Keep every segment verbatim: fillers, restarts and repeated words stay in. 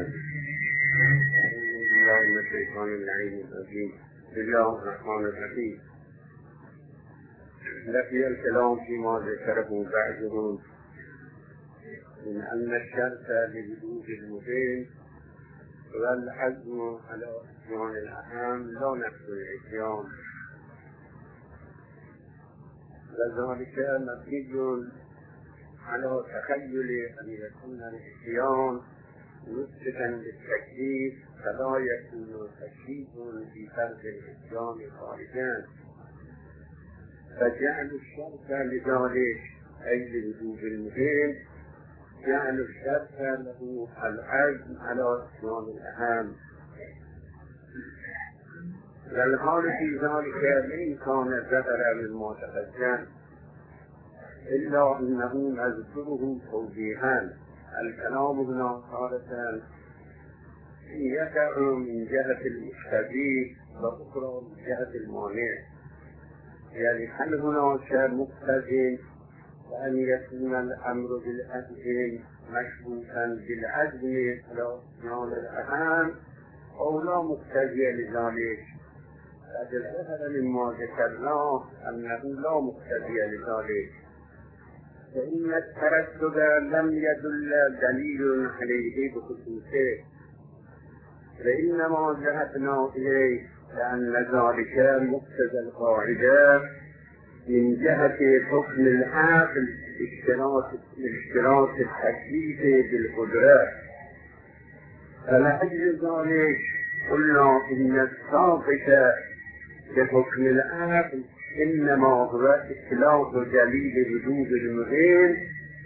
الله من الشيطان اللعين الرجيم. بسم الله الرحمن الرحيم. لقي الكلام فيما ذكره بعضهم من أن الشرط لوجود المبين والعزم على إتيان الأهم لا نفس الإتيان، وذلك مبني على تخيل أن يكون الإتيان مسبقا للتكليف فلا يكون تكليف في فرض الإتيان خارجا، فجعل الشرط لذلك أي لوجود المبين جعل الشرط له العزم على إتيان الأهم، والحال في ذلك إن كان ذكر مما تقدم إلا أنه نذكره توضيحا. الكلام هنا تارة يقع من جهة المقتضي وأخرى من جهة المانع، يعني هل هناك مقتضي وأن يكون الأمر بالعزم مشروطا بالعزم على إتيان الأهم أو لا مقتضي لذلك؟ قد ظهر مما ذكرناه أنه لا مقتضي لذلك، فإن التردد لم يدل دليل عليه بخصوصه، فإنما ذهبنا إليه لأن ذلك مقتضى القاعدة من جهة حكم العقل اشتراط التكليف بالقدرة، فلأجل ذلك قلنا إن السابق بحكم العقل إنما هو إطلاق دليل وجود المبين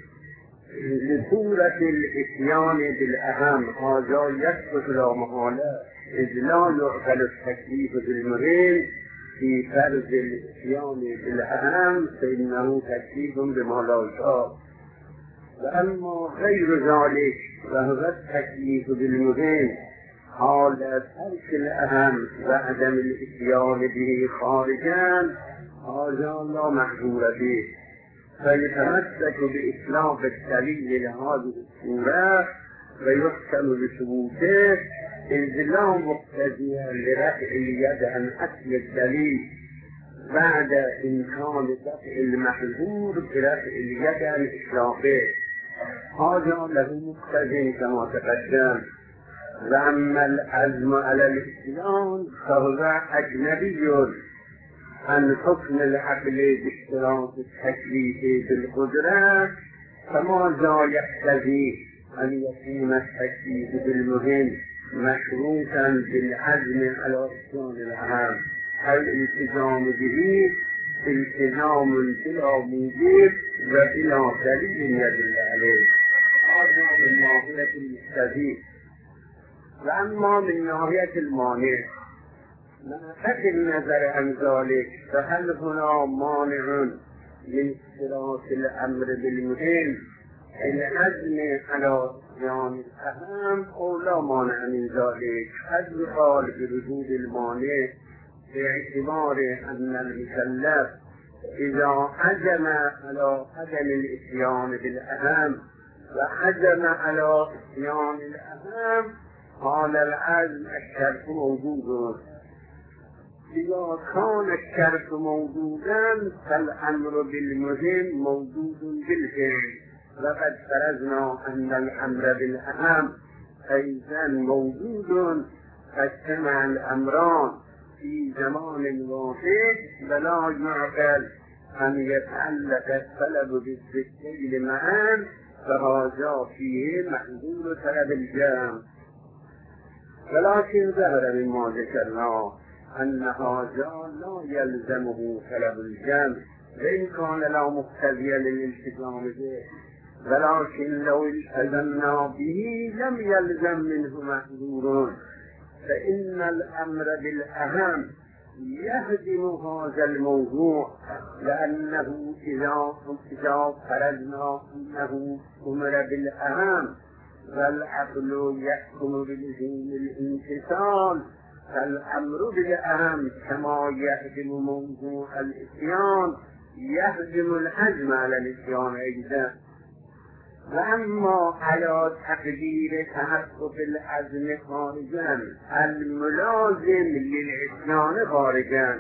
لصورة الإتيان بالأهم. هذا يثبت لا محالة، إذ لا يعقل التكليف بالمبين في فرض الإتيان بالأهم فإنه تكليف بما لا يشاء، وأما غير ذلك وهو التكليف بالمبين حال ترك الأهم وعدم الإتيان به خارجا هذا لا محظور به، فيتمسك بإطلاق الدليل لهذه الصورة ويحكم بثبوته، إذ لا مقتضي لرفع اليد عن أصل الدليل بعد إمكان دفع المحظور برفع اليد عن إطلاقه، هذا له مقتضي كما تقدم. وأما العزم على الإتيان فهو أجنبي عن حكم العقل باشتراط التكليف بالقدرة، فماذا يقتضي أن يكون التكليف بالمهم مشروطا بالعزم على إتيان الأهم؟ الالتزام به التزام بلا موجب وبلا دليل يدل عليه، هذا من ناحية المقتضي. وأما من ناحية المانع بغض النظر عن ذلك فهل هنا مانع من اشتراط الأمر بالمهم العزم على إتيان الأهم أو لا مانع من ذلك؟ قد يقال بوجود المانع باعتبار أن المكلف إذا عزم على عدم الإتيان بالأهم وعزم على إتيان الأهم قال العزم الشرط موجود، إذا كان الشرط موجودا فالأمر بالمهم موجود بالفعل، وقد فرضنا أن الأمر بالأهم أيضا موجود، فاجتمع الأمران في زمان واحد ولا يعقل أن يتعلق الطلب بالذكرين معا، فهذا فيه محظور طلب الجمع. ولكن ظهر مما ذكرنا أن هذا لا يلزمه طلب الجمع وإن كان لا مقتضي للالتزام به، ولكن لو التزمنا به لم يلزم منه محظور، فإن الأمر بالأهم يهدم هذا الموضوع، لأنه إذا فرضنا أنه أمر بالأهم والعقل يحكم بلزوم الامتثال، فالأمر بالأهم كما يهدم موضوع الإتيان يهدم العزم على الإتيان أيضا. و اما علی تقدیر تحقق العزم خارجا الملازم للعصیان خارجا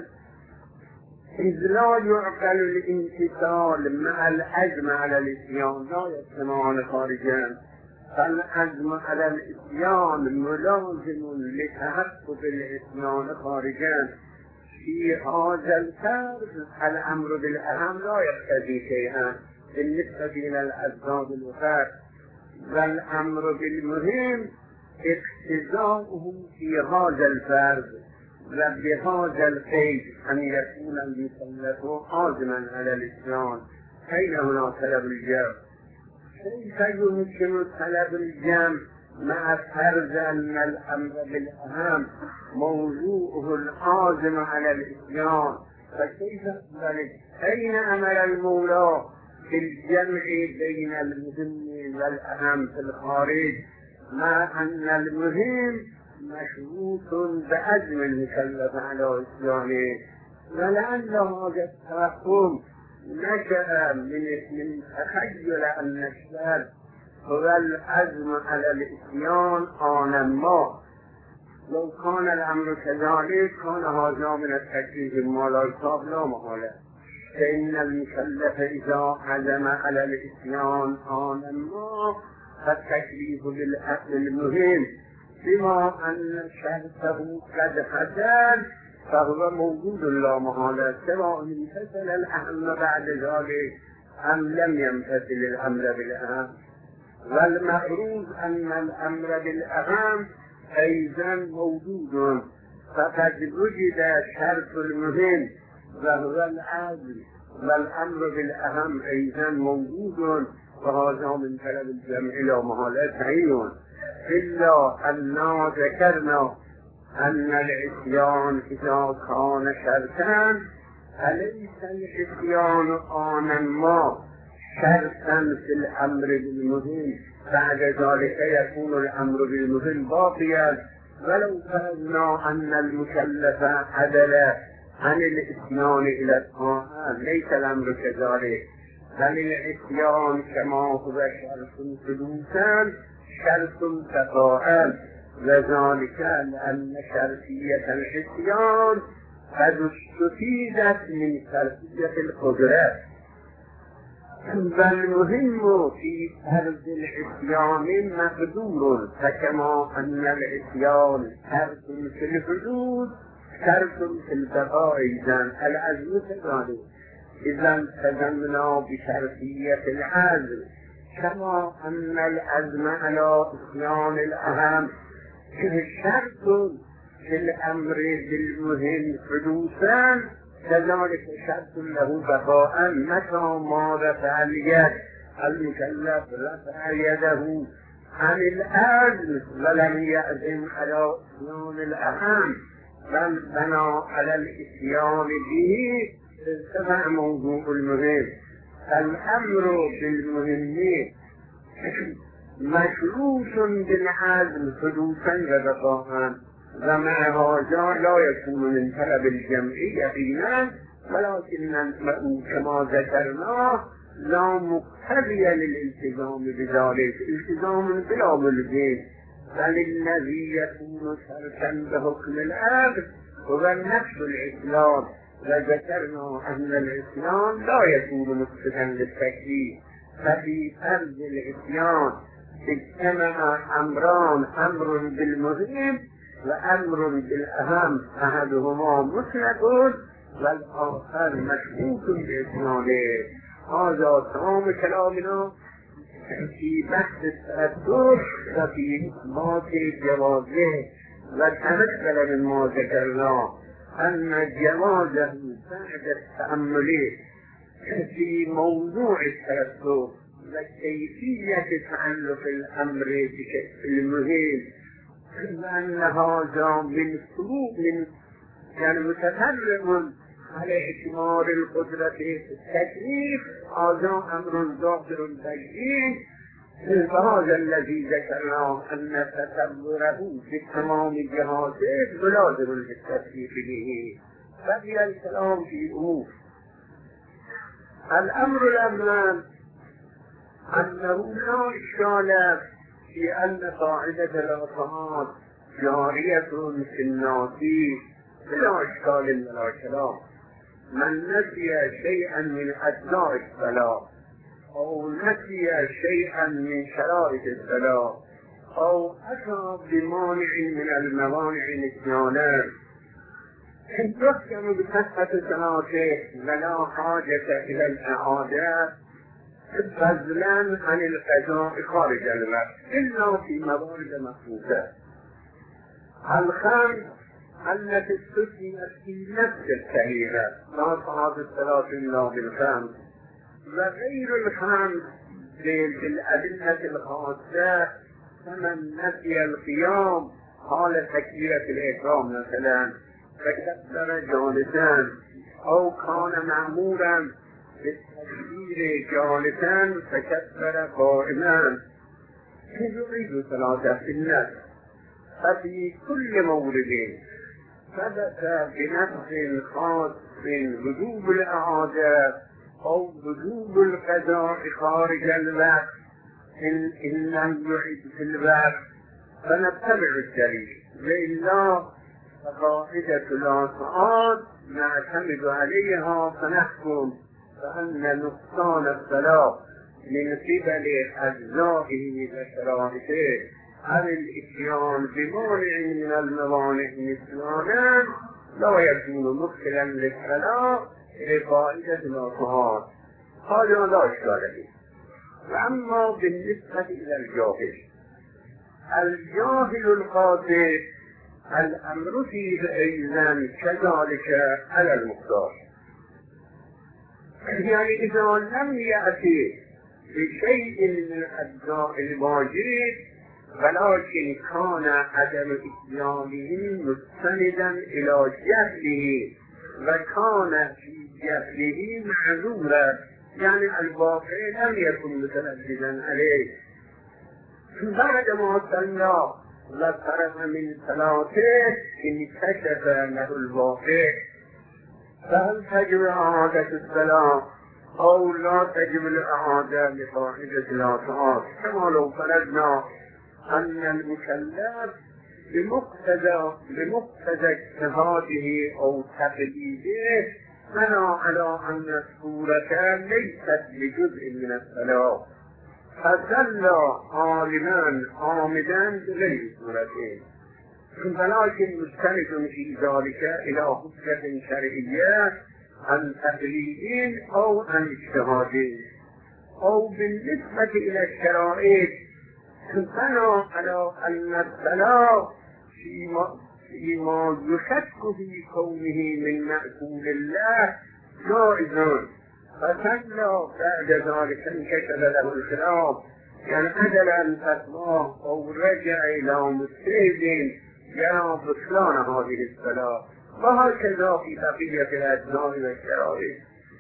اذ لا يعقل الامتثال مع العزم على العصيان لا يجتمعان خارجا فالعزم على العصيان ملازم لتحقق العصيان خارجا في هذا الفرض الامر بالاهم لا يقتضي شيئا بالنسبة إلى الأسباب الأخرى والأمر بالمهم اقتضاؤه في هذا الفرض وبهذا القيد أن يكون المكلف عازما على الإسلام. أين هنا طلب الجمع؟ كيف يمكن طلب الجمع مع فرض أن الأمر بالأهم موضوعه العازم على الإسلام؟ فكيف ذلك؟ أين أمر المولى في الجمع بين المهم والأهم في الخارج مع أن المهم مشروط بعزم المكلف على إسلامه؟ ولعل هذا التفهم نشأ من من تخيل أن الشرط هو العزم على الإسلام آن ما. لو كان الأمر كذلك كان هذا من التكليف ما لا يصاب لا محالة، فإن المكلف إذا عزم على الإسلام آن ما فالتكليف بالأمر المهم بما أن شرطه قد حصل فهو موجود لا محالة، سواء امتثل الأهم بعد ذلك أم لم يمتثل الأمر بالأهم. والمفروض أن الأمر بالأهم أيضا موجود، فقد وجد شرط المهم وهو العزم، والأمر بالأهم أيضا موجود، وهذا من طلب الجمع لا محالة تعين، إلا أننا ذكرنا أن العصيان إذا كان شرطا فليس العصيان آن ما شرطا في الأمر بالمهم، بعد ذلك يكون الأمر بالمهم باقيا. ولو فرضنا أن المكلف عدل عن الإسلام إلى الطاعة ليس الأمر كذلك، بل العصيان كما هو شرط حدوثا شرط تقاعا، وذلك لأن شرطية العصيان قد استفيدت من شرطية القدرة. والمهم في فرض العصيان مقدور، فكما أن العصيان شرط في الحدود شرط في البقاء أيضا العزم كذلك. إذا التزمنا بشرطية العزم كما أن العزم على عصيان الأهم شرط في الأمر بالمهم حدوثا كذلك شرط له بقاء. متى ما رفع اليد المكلف رفع يده عن العزم ولم يعزم على عصيان الأهم بل بنى على الإتيان به ارتفع موضوع المهم. الأمر بالمهم مشروط بالعزم حدوثا وبقاء، ومع هذا لا يكون من طلب الجمع يقينا، ولكن كما ذكرنا لا مقتضي للالتزام بذلك التزام بلا ملزم، بل الذي يكون شرطا بحكم العقد هو نفس الإسلام. وذكرنا أن الإسلام لا يكون مقتضا للتكليف، ففي فرض العصيان اجتمع أمران، أمر بالمهم وأمر بالأهم، أحدهما مطلق والآخر مشروط بإسلامه. هذا تمام كلامنا في بحث التأثر وفي إثبات جوازه. وتمثل مما ذكرنا أن جوازه بعد التأمل في موضوع التأثر وكيفية تعلق الأمر بشكل المهم، لأن هذا من سلوك من يعني متفرغ على إثمار القدرة في التكليف، هذا أمر ظاهر بين. فهذا الذي ذكرناه أن تصوره بتمام جهازه ملازم للتكليف به. بقي الكلام في أمور الأمر الأول أنه لا إشكال في أن قاعدة الأطهار جارية في الناسي بلا إشكال ولا كلام. من نسي شيئا من أجزاء الصلاة أو نسي شيئا من شرائط الصلاة أو أتى بمانع من الموانع نسيانا يحكم بصحة صلاته ولا حاجة إلى الإعادة فضلا عن القضاء خارج الوقت إلا في موارد مخصوصة. الخمس التي استثنيت في نفس الصحيحة لا صحاب الصلاة إلا بالخمس، وغير الخمس بالأدلة الخاصة فمن نسي القيام حال تكبيرة الإحرام مثلا فكبر جالسا أو كان مأمورا بالتكبير جالسا فكبر قائما يعيد صلاته في النفس. ففي كل مورد ثبت بنفس خاص وجوب الإعادة أو وجوب القضاء خارج الوقت إن, إن لم يعد في الوقت فنتبع الدليل، وإلا فقاعدة الأصحاب نعتمد عليها فنحكم فأن نقصان الصلاة من قبل أجزائه وشرائطه عن الإتيان بمانع من الموانع نسيانا لا يكون مدخلا للصلاة لقاعدة الأصحاب. هذا لا إشكال فيه. وأما بالنسبة إلى الجاهل الجاهل القاطع الأمر فيه أيضا كذلك على المختار، يعني إذا لم يأتي بشيء من أجزاء الواجب ولكن كان عدم إتيانه مستندا إلى جهله وكان في جهله معذورا، يعني الواقع لم يكن مترددا عليه، بعد ما صلى وفرغ من صلاته انكشف له الواقع، فهل تجب إعادة الصلاة أو لا تجب الإعادة لقاعدة الأصحاب؟ كما لو فرضنا أن المكلف بمقتضى بمقتضى اجتهاده أو تقليده بنى على أن الصورة ليست بجزء من الصلاة فصلى عالما عامدا بغير صورته، ولكن مستند في ذلك إلى حجة شرعية عن تقليد أو عن اجتهاد. أو بالنسبة إلى الشرائط بنى على أن الصلاة فيما, فيما يشك في كونه من مأكول الله جائز، فصلى بعد ذلك انكشف له الخلاف، يعني أجل أن فتواه أو رجع إلى مجتهد يرى بطلان هذه الصلاة، وهكذا في بقية الأجزاء والشرائط.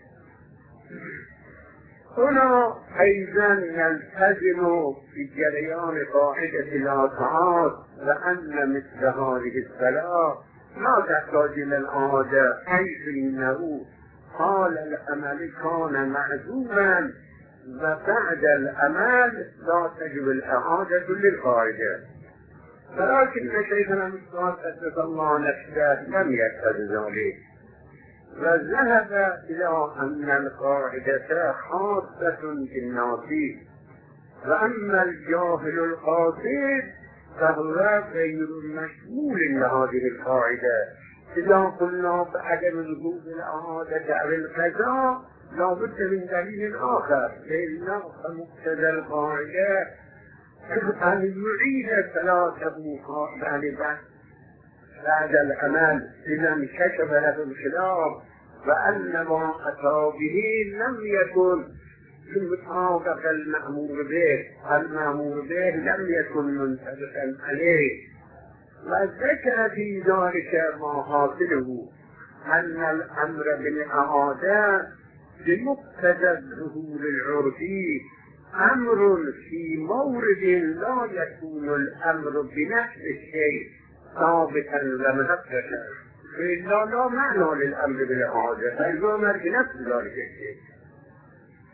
هنا أيضا نلتزم في جريان قاعدة الأصحاب وأن مثل هذه الصلاة لا تحتاج إلى الإعادة، حيث إنه حال الأمل كان معذورا وبعد الأمل لا تجب الإعادة للقاعدة. ولكن شيخنا مصطفى قدس الله نفسه لم يقتضي ذلك، وذهب إلى أن القاعدة خاصة بالناس، وأما الجاهل القاصد فهو غير مشمول لهذه القاعدة. إذا قلنا بعدم وجود الإعادة أو القضاء لا بد من دليل آخر، لأن مقتضى القاعدة أن يعيد صلاته غالبا بعد الأمان إذا انكشف له الخلاف، وأن ما أتى به لم يكن مطابق المأمور به، المأمور به لم يكن منطبقا عليه. وذكر في ذلك ما حاصله أن الأمر بالإعادة بمقتضى الظهور العرفي أمر في مورد لا يكون الأمر بنفس الشيء ثابتا ومحققا، فإلا لا معنى للأمر بالإعادة، فالأمر بنفس ذلك الشيء.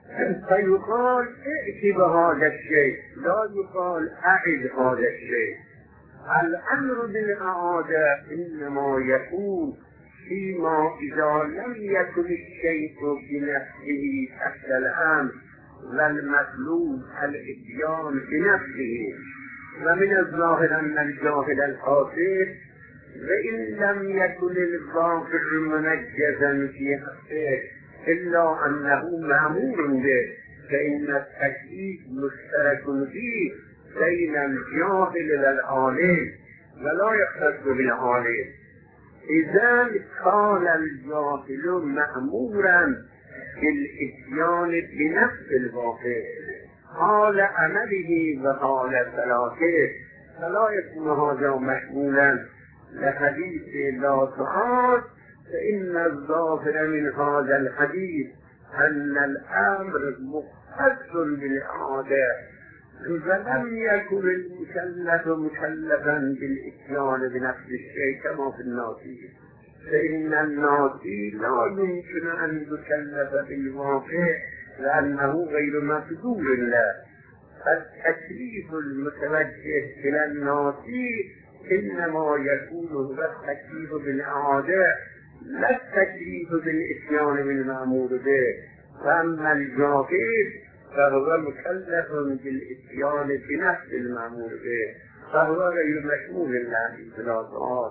فيقال ائت بهذا الشيء لا يقال أعد هذا الشيء. الأمر بالإعادة إنما يكون فيما إذا لم يكن الشيء بنفسه تحت الأمر والمطلوب الإتيان بنفسه. ومن الظاهر أن الجاهل الحاصل وإن لم يكن الظاهر منجزا في حقه إلا أنه مأمور به، فإن التكليف مشترك فيه بين الجاهل والعالم ولا يختص بالعالم. إذا كان الجاهل مأمورا بالإتيان بنفس الواقع حال عمله وحال صلاته، فلا يكون هذا مشمولا لحديث لا تعاد، فإن الظاهر من هذا الحديث أن الأمر مختص بالإعادة، فلم يكن المكلف مكلفا بالإتيان بنفس الشيء كما في الناسي، فإن الناسي لا يمكن أن يكلف بالواقع لأنه غير مقدور له. فالتكليف المتوجه إلى الناسي إنما يكون هو التكليف بالإعادة لا التكليف بالإتيان بالمأمور به. فأما الجاهل فهو مكلف بالإتيان بنفس المأمور به، فهو غير مشمول له إطلاقات.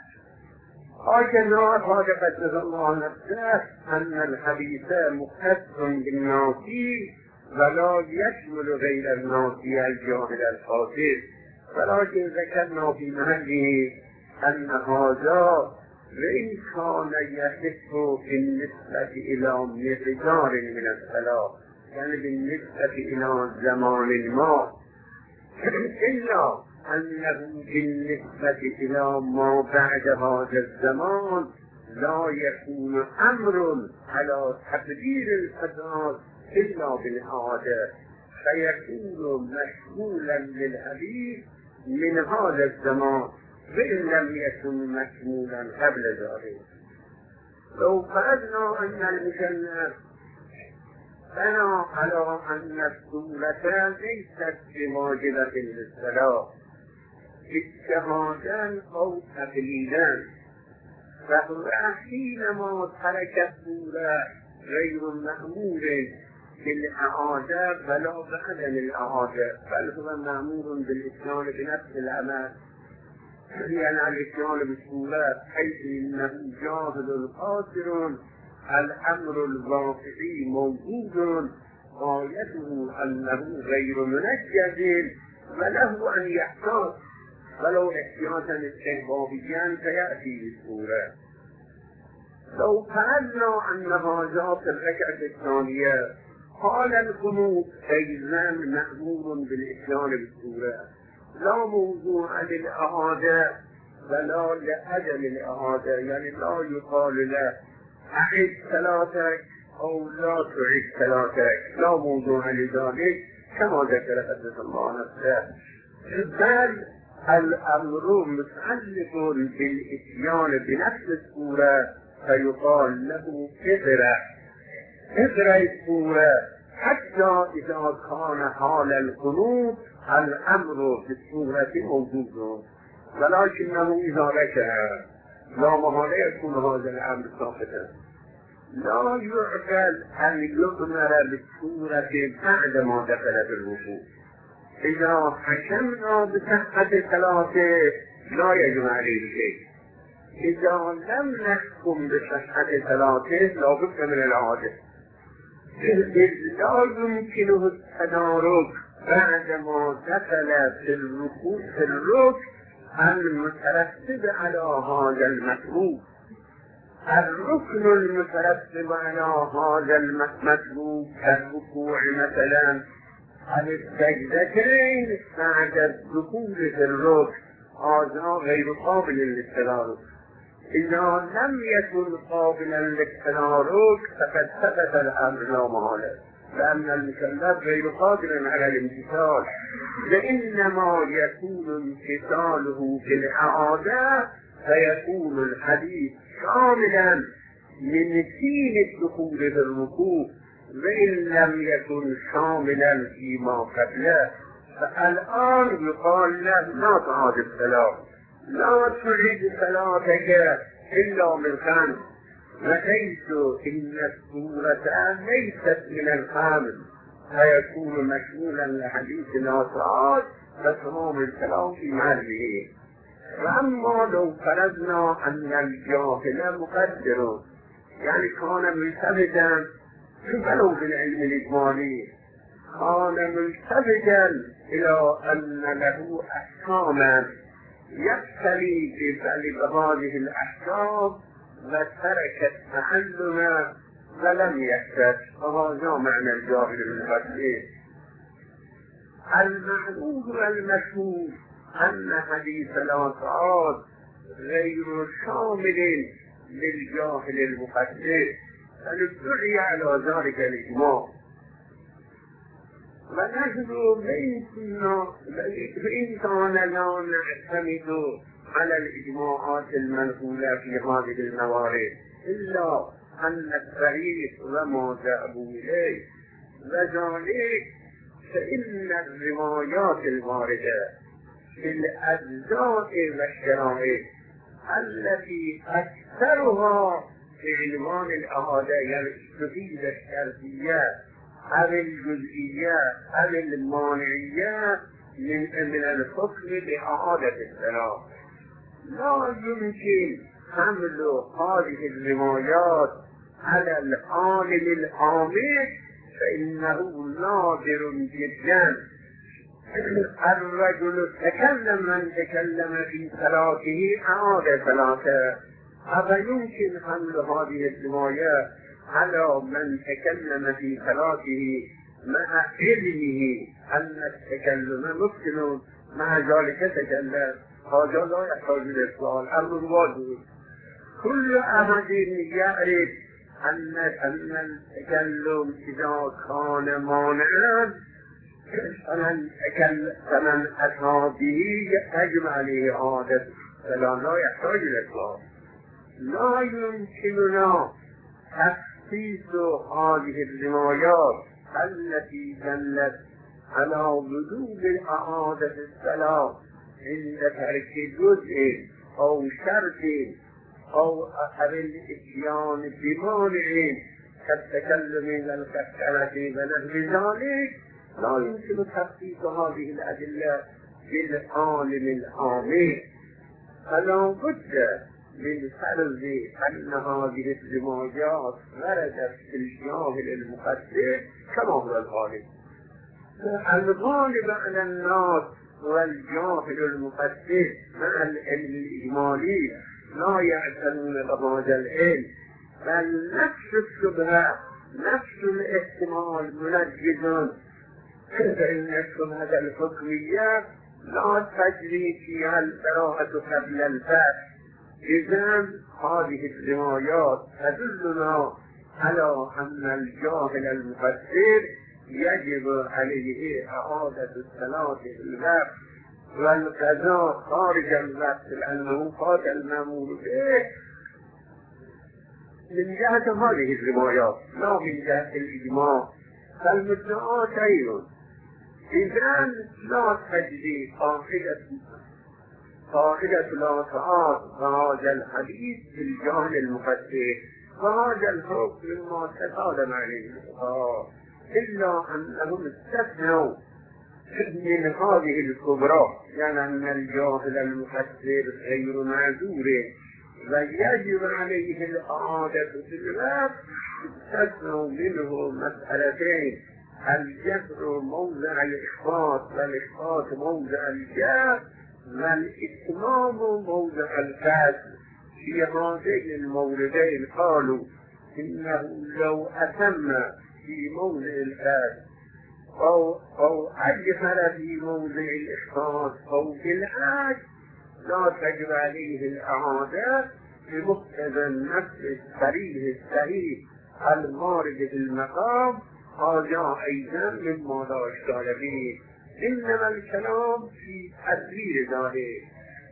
هكذا قال قدس الله نفسه أن الحديث مختص بالناسي ولا يشمل غير الناسي الجاهل الحاصل، ولكن ذكرنا في محله أن هذا وإن كان يحس بالنسبة إلى مقدار من الصلاة، يعني بالنسبة إلى زمان الماء، إلا أنه بالنسبة إلى ما بعد هذا الزمان لا يكون أمر على تقدير القضاء إلا بالعادة، فيكون مشمولا للحديث من هذا الزمان وإن لم يكن مشمولا قبل ذلك. لو فرضنا أن المكلف بنى على أن السورة ليست بواجبة للصلاة اجتهادا أو تقليدا، فهو حينما ترك السورة غير مأمور بالإعادة ولا بعدم الإعادة، بل هو مأمور بالإتيان بنفس العمل، لأن الإتيان بالسورة حيث إنه جاهل قاصر الأمر الواقعي موجود غايته أنه غير منجز وله أن يحتاط ولو احتياطا استحبابيا فيأتي بالسورة. لو فرضنا أن هذا في الركعة الثانية قال القنوت أيضا مأمور بالإتيان بالسورة، لا موضوع للإعادة ولا لعدم الإعادة، يعني لا يقال له أعد صلاتك أو لا تعد صلاتك، لا موضوع لذلك كما ذكر قدس الله نفسه، بل الأمر متعلق بالإتيان بنفس السورة، فيقال له اقرأ اقرأ السورة حتى إذا كان حال القنوت الأمر في السورة موجود، ولكنه إذا ركع لا محالة يكون هذا الأمر ساقطا. لا يعقل أن يؤمر بالسورة بعد ما دخل في الركوع. إذا حكمنا بصحة صلاته لا يجب عليه شيء، إذا لم نحكم بصحة صلاته لا بد من العادة، إذ لا يمكنه التدارك بعد ما دخل في الركوع في الركن المترتب على هذا المطلوب. الركن المترتب على هذا المطلوب كالركوع مثلا السجدتين بعد الدخول في الركن هذا غير قابل للتدارك. إذا لم يكن قابلا للتدارك فقد ثبت الأمر لا محالة، لأن المكلف غير قادر على الامتثال، وإنما يكون امتثاله في الإعادة فيكون الحديث كاملا من حين الدخول في الركوع وإن لم يكن شاملا فيما قبله فالآن يقال له لا تعاد الصلاة، لا تريد صلاتك إلا من خمس، وحيث إن السورة ليست من الخمس فيكون مشمولا لحديث الأسرار فتمام الكلام في محله. وأما لو فرضنا أن الجاهل مقدر يعني كان ملتفتا ولو في العلم الإجمالي كان ملتفتا إلى أن له أحكاما يقتلي بفعل هذه الأحكام وترك التعلم فلم يحدث، فهذا معنى الجاهل المقدر. المعلوم والمشهور أن حديث الأسرار غير شامل للجاهل المقدر، فنبتغي على ذلك الإجماع. ونحن وإن كان لا نعتمد على الإجماعات المنقولة في هذه الموارد إلا أن الطريق وما ذهبوا إليه وذلك فإن الروايات الواردة في الأجزاء والشرائع التي أكثرها في عنوان الأحاديث التفيد الشرطية أو الجزئية أو المانعية من من الحكم بإعادة الصلاة، لا يمكن حمل هذه الروايات على العالم العامي، فإنه نادر جدا. الرجل تكلم من تكلم في صلاته أعاد صلاته، أفيمكن حمل هذه الروايات على من تكلم في صلاته مع علمه أن التكلم ممكن مع ذلك تكلم؟ هذا لا يحتاج إلى سؤال، أمر واضح. كل أحد يعرف أن أن التكلم إذا كان مانعا فمن فمن أتى به يجب عليه إعادة الصلاة، لا يحتاج إلى سؤال. لا يمكننا تخصيص هذه الروايات التي دلت على وجوب إعادة الصلاة عند ترك جزء أو شرط أو الاتيان بمانع كالتكلم والكسرة ونحو ذلك، لا يمكن تخصيص هذه الأدلة بالعالم العامي، فلا بد من فرض أن هذه الروايات وردت في الجاهل المقدر كما هو الغالب. الغالب على الناس والجاهل المقدر مع العلم الإجمالي لا يعتنون بهذا العلم، بل نفس الشبهة نفس الاحتمال منجز، فإن الشبهة الحكمية لا تجري فيها البراءة قبل الفتح. إذن هذه الروايات تدلنا على أن الجاهل المقدر يجب عليه إعادة الصلاة في الوقت والقضاء خارج الوقت لأنه فات المأمور به من جهة هذه الروايات لا من جهة الإجماع، فالمدعاة شيء. إذن لا تجري قاعدة قاعدة الأسعار هذا الحديث في الجاهل المقدر، وهذا الحكم مما تقدم عليه الفقهاء، إلا أنهم استثنوا من هذه الكبرى، يعني أن الجاهل المقدر غير معذور ويجب عليه الإعادة في الوقت، استثنوا منه مسألتين: الجبر موضع الإخفاض والإخفاض موضع الجبر، والإتمام موضع الفاسد. في هذين الموردين قالوا إنه لو أتم في موضع الفاسد أو أو أجهر في موضع الإخفاض أو في العاج لا تجب عليه الإعادة بمقتضى النفس الصريح الصحيح المارد في المقام. هذا أيضا مما لا إشكال فيه، إنما الكلام في تدبير ذلك.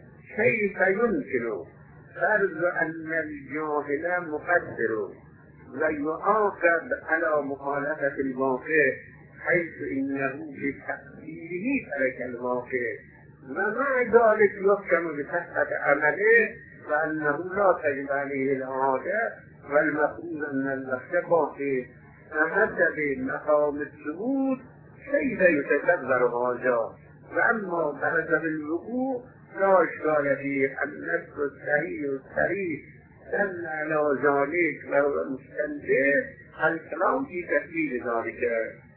كيف يمكن فرض أن الجاهل مقدر و يعاقب على مخالفة الواقع حيث إنه بتقديره ترك الواقع ومع ذلك يحكم بصحة عمله وأنه لا تجب عليه العادة والمفروض أن اللفظ باقي فحسب مقام الثبوت كيف يتدبر هذا وأما بحسب الوقوع لا إشكال فيه النفس الصحيح الصريح دل على ذلك وهو مستنبه الكلام في تفسير ذلك